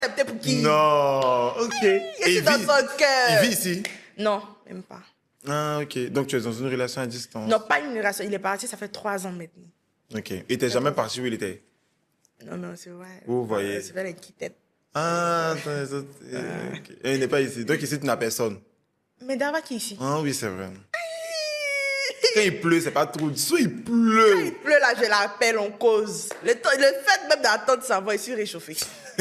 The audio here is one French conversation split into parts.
accepté pour qui? Non, ok. Je suis dans son cœur. Il vit ici? Non, même pas. Ah, ok. Donc tu es dans une relation à distance? Non, pas une relation. Il est parti, ça fait 3 ans maintenant. Ok. Et t'es jamais parti où il était? Non, c'est vrai. Vous voyez. C'est fait les quitter. Ah, attends, les autres. Ok. Et il n'est pas ici. Donc ici, tu n'as personne. Mais Dava qui est ici? Ah oui, c'est vrai. Quand il pleut, c'est pas trop. Soit il Quand pleut. il pleut là, je l'appelle, on cause. Le fait même d'attendre sa voix, il suis réchauffé.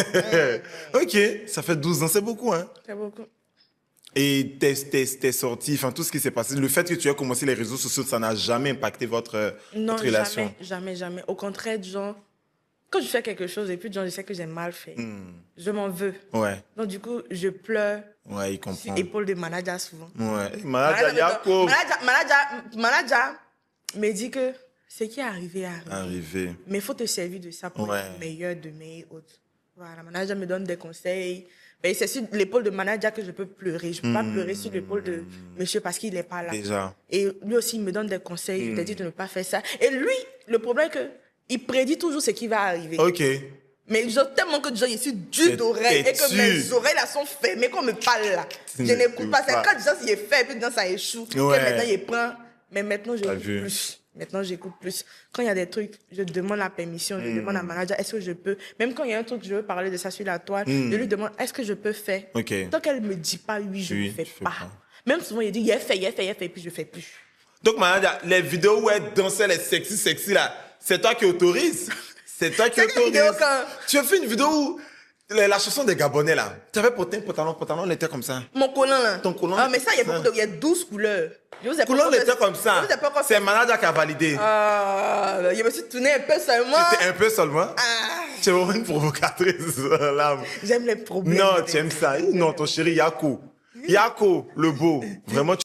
Ok, ça fait 12 ans, c'est beaucoup, hein? C'est beaucoup. Et tes sorties, enfin tout ce qui s'est passé, le fait que tu aies commencé les réseaux sociaux, ça n'a jamais impacté votre relation? Jamais. Au contraire, genre, quand je fais quelque chose et puis genre, je sais que j'ai mal fait, je m'en veux. Ouais. Donc du coup, je pleure Ouais, il sur comprend. l'épaule de manager souvent. Ouais. Manager Yako. Manager me dit que ce qui est arrivé est arrivé. Arrivé. Mais il faut te servir de ça pour être meilleur demain et autres. Voilà, manager me donne des conseils. Mais c'est sur l'épaule de manager que je peux pleurer. Je ne peux pas pleurer sur l'épaule de monsieur parce qu'il n'est pas là. Déjà. Et lui aussi, il me donne des conseils. Je te dis de ne pas faire ça. Et lui, le problème est qu'il prédit toujours ce qui va arriver. Ok. Mais genre, tellement que genre, je suis dur d'oreille et que mes oreilles là sont fermées, qu'on me parle là. Je n'écoute pas. C'est quand déjà il est fait et puis dans ça échoue. Ouais. Et maintenant, il prend. Mais maintenant, j'écoute vu. plus. Maintenant, j'écoute plus. Quand il y a des trucs, je demande la permission, je demande à manager, est-ce que je peux? Même quand il y a un truc, je veux parler de ça sur la toile, je lui demande, est-ce que je peux faire? Ok. Tant qu'elle ne me dit pas oui, je ne fais tu fais pas. Même souvent, il dit, il a fait, et puis je ne fais plus. Donc, manager, les vidéos où elle dansait les sexy là, c'est toi qui autorise? C'est toi qui C'est quelle vidéo autorise? quand... Tu as fait une vidéo où la chanson des Gabonais là, tu avais porté un pantalon, il était comme ça. Mon collant là. Ton collant Ah, mais ça, il y a comme ça. beaucoup de... Il y a 12 couleurs. Couleur était comme ça. C'est le manager qui a validé. Ah, je me suis tournée un peu seulement. C'était un peu seulement. Ah, Tu es vraiment une provocatrice, là. j'aime les problèmes. Non, tu aimes ça. Non, ton chéri Yako. Yako, le beau. Vraiment,